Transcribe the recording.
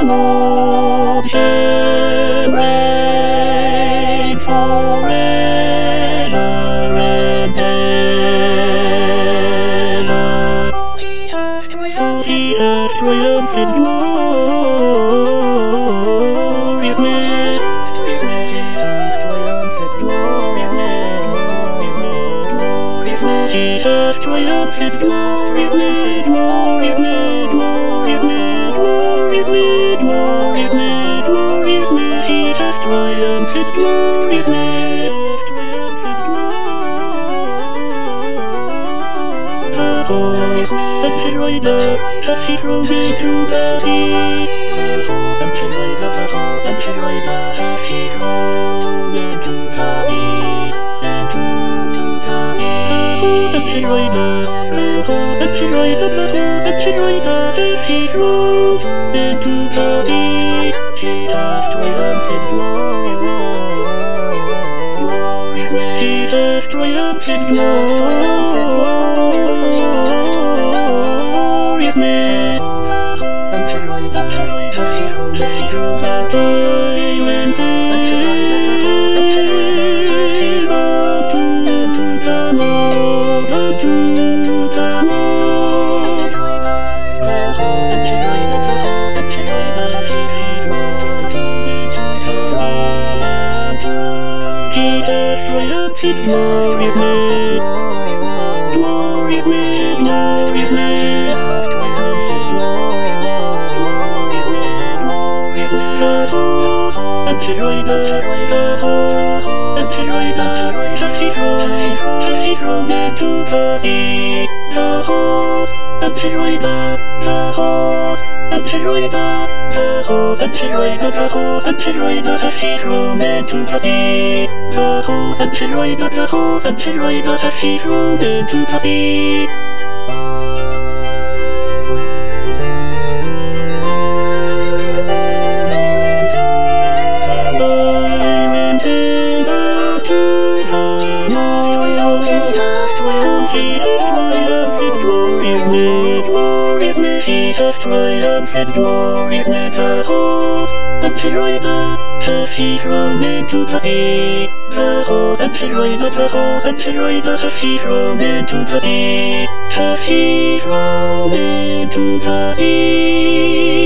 ocean reign forever and ever. He has triumphant glorious man. He has triumphant glorious man, glorious man, glorious man, glorious man, glorious man, glorious man. He has triumphant glorious man. The horse and his rider has he thrown into the sea. The horse and his rider, the horse and his rider has he thrown into the sea. The horse and his rider, the horse and his rider has he thrown into the sea. He has triumphant glorious man. He has triumphant glorious man. And his rider has he thrown into the silent glorious man, glorious man, glorious man. The horse and his rider, the horse and his rider has he thrown into the sea. The horse and his rider, the horse and his rider, the horse and his rider, the horse and his rider has he thrown into the sea. The horse and his rider, the horse and his rider has he thrown into the sea. Triumphant glorious man, the horse and his rider has he thrown into the sea. The horse and his rider, the horse and his rider has he thrown into the sea. Has he thrown into the sea.